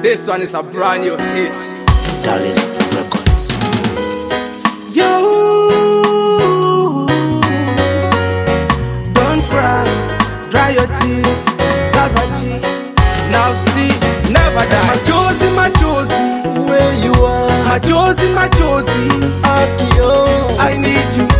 This one is a brand new hit. Darling Records. Yo, don't cry, dry your tears, Calvary. Now see, never die. My chosen, Where you are, my chosen, Akio. I need you,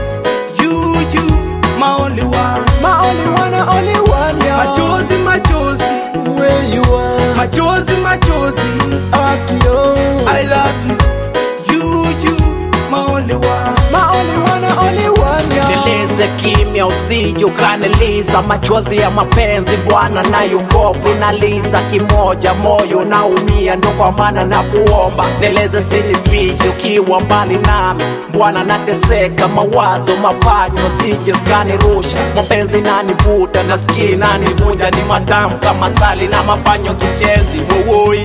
my only one, Only one, yeah. my chosen, Where you are, my chosen, Akio. I love you, my only one, Only one, yeah. Nieleze kimya usije ukaniliza, machozi ya mapenzi Bwana nayogopa inaliza kimoja, moyo unaumia ndo kwa maana nakuomba. Nieleze sinifiche ukiwa mbali nami Bwana, nateseka mawazo mafanyo usije zikanirusha, mapenzi nanivuta nasikia inanivunja, ni matamu kama sali na mafanyo kishenzi woi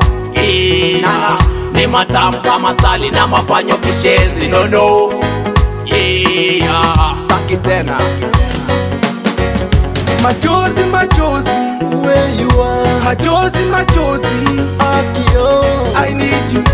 ni matamu kama sali na mafanyo kishenzi no Staki tena. machozi, Where you are, machozi, Akio. I need you,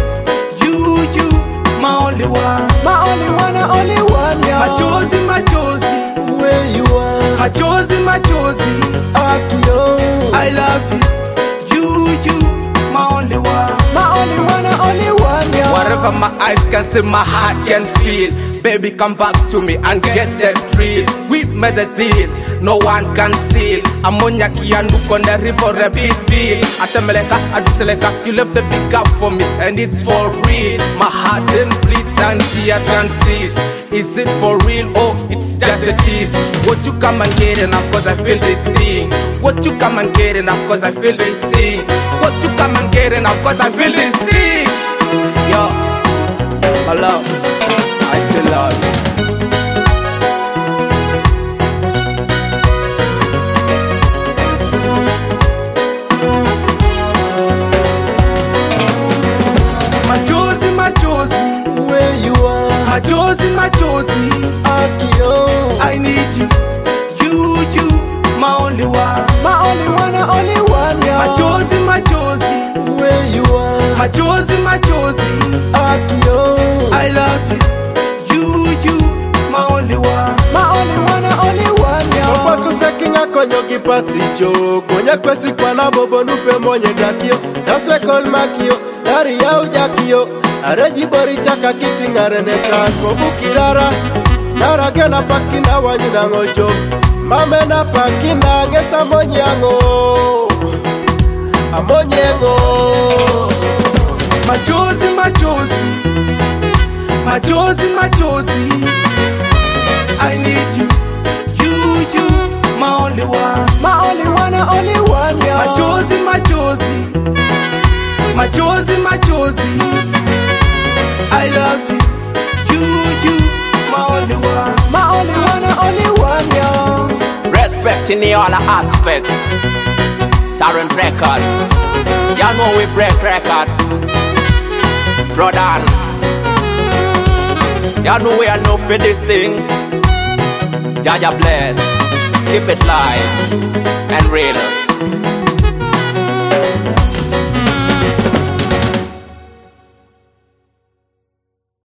my only one, Only one, yeah. machozi, Where you are, machozi, Akio. I love you, my only one. Only one, yeah. Whatever my eyes can see, my heart can feel. Baby, come back to me and get that thrill. We made a deal, no one can seal. Ammonia kiandu konde river a big deal. Atameleka, aduseleka, you left the big gap for me, and it's for real. My heart then bleeds and tears can cease. Is it for real or it's just a tease? What you come and get enough cause I feel the thing. What you come and get enough cause I feel the thing. What you come and get enough cause I feel the thing. Yo, my love, I still love you. Machozi, Where you are, machozi, Akio. I need you, my only one. Only one, yeah. Machozi, Where you are, machozi, Akio. I love you, my only one. Only one, yeah. Kwa kusekinga konyo kipasicho Konya kwesi kwa na bobo nupe monye dakio Naswe kol makio, dari ya ujakio Areji bori chaka kiti ngareneka Kobu kirara, nara gena pakina wanyina ngojo Mame na pakina ngesa monyango Amonyengo Machozi, I need you, my only one. Only one, yeah. Machozi, I love you, my only one. Only one, yeah. Respect in all aspects. Talent Records. You know we break records. Brother, you know we are no for these things. Jaja bless. Keep it live and real.